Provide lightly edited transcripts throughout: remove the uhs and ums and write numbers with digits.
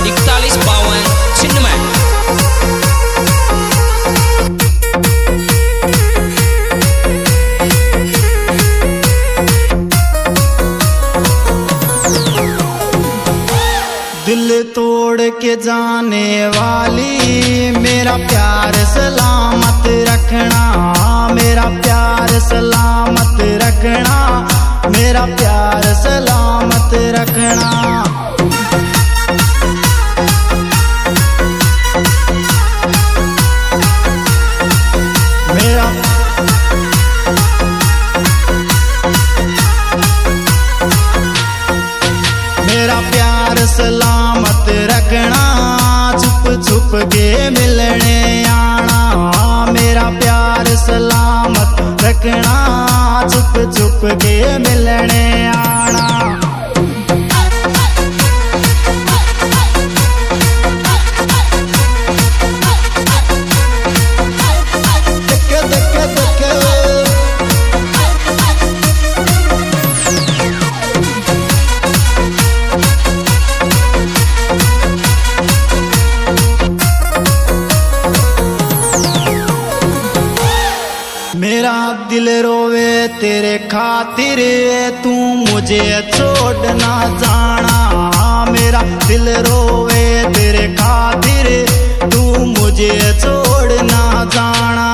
4152 छिन्नवे। दिल तोड़ के जाने वाली मेरा प्यार सलामत रखना, मेरा प्यार सलामत रखना, मेरा प्यार सलामत रखना। मेरा प्यार सलामत रखना, छुप छुप के मिलने आना। मेरा प्यार सलामत रखना, छुप छुप के मिलने आना। मेरा दिल रोवे तेरे खातिर, तू मुझे छोड़ ना जाना। मेरा दिल रोवे तेरे खातिर, तू मुझे छोड़ ना जाना।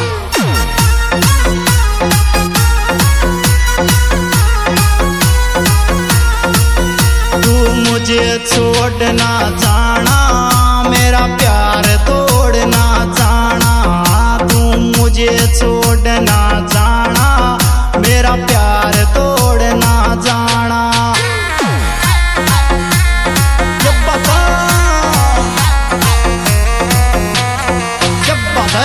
तू मुझे छोड़ ना जाना, मेरा प्यार तोड़ ना जाना। तू मुझे छोड़ ना जाना, मेरा प्यार तोड़ ना जाना। जब बता जब बता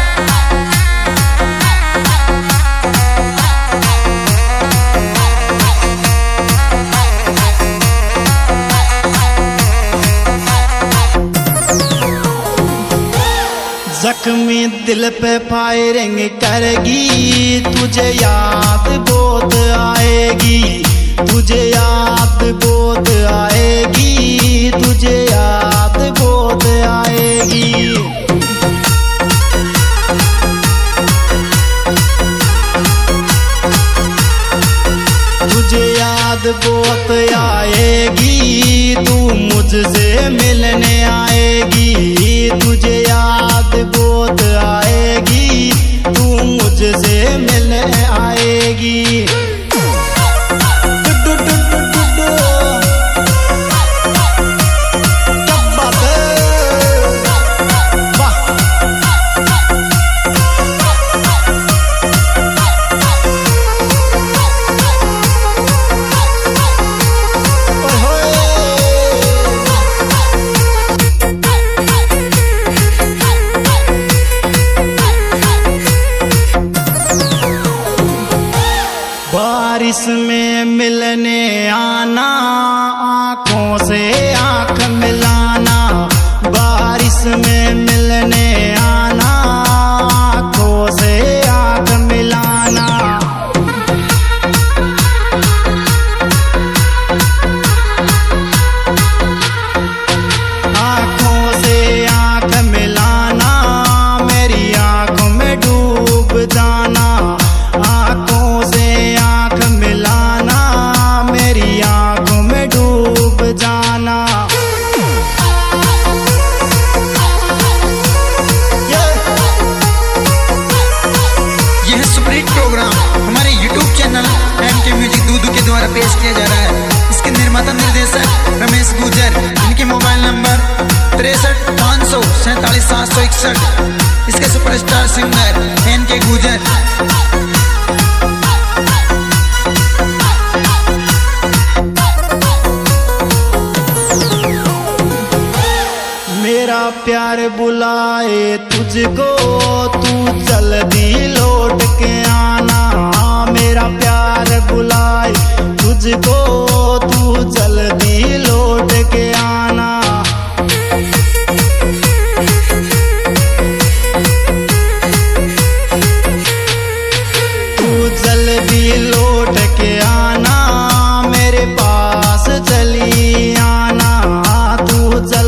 जख्मी दिल पे फायरिंग करेगी, तुझे याद बहुत आएगी, तुझे याद बहुत आएगी, तुझे याद बहुत आएगी। तुझे याद बहुत आएगी, तू मुझसे मिलने आएगी। तुझे याद बहुत आएगी, तू मुझसे मिलने आएगी। बारिश में मिलने आना, आंखों से आंख मिलाना। बारिश में मिलने आना, आंखों से आंख मिलाना। आंखों से आंख मिलाना, मेरी आंखों में डूब जाना। आंखों से आंख मिलाना, मेरी आंखों में डूब जाना। यह सुपरहिट प्रोग्राम हमारे YouTube चैनल एनके म्यूजिक दूदू के द्वारा पेश किया जा रहा है। इसके निर्माता निर्देशक रमेश गुजर, इनके मोबाइल नंबर 63 500 47 761। इसके सुपरस्टार सिंगर एनके गुजर। मेरा प्यार बुलाए तुझको, तू जल्दी लौट के आना। मेरा प्यार बुलाए तुझको, तू जल्दी लौट के आना। तू जल्दी लौट के आना, मेरे पास चली आना। तू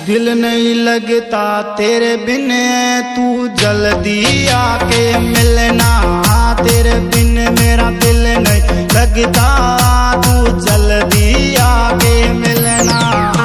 दिल नहीं लगता तेरे बिन, तू जल्दी आके मिलना। तेरे बिन मेरा दिल नहीं लगता, तू जल्दी आके मिलना।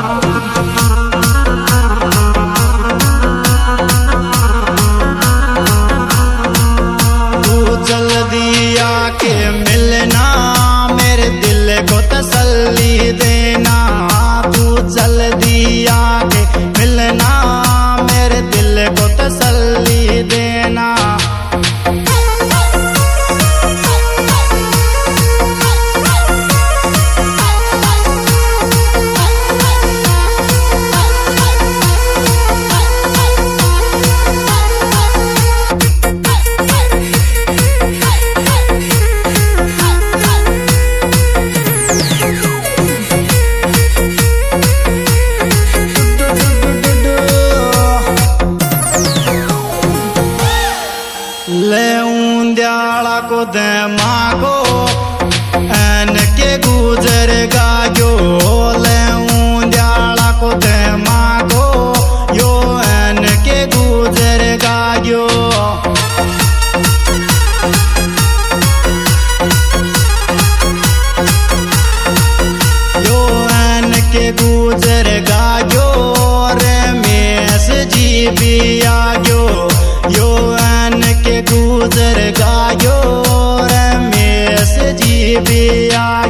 तू जल्दी आके मिलना, मेरे दिल को तसल्ली देना। तू जल्दी आके मिलना, मेरे दिल को तसल्ली देना। ले ऊंद्याला को दे मागो, एन के गुजर गायो। ले ऊंद्याला को दे मागो, यो एन के गुजर गायो। यो एन के गुजर गायो, रे मेस जी भी आयो। यो एन के गुजर गायो, रमेश जी भी आयो।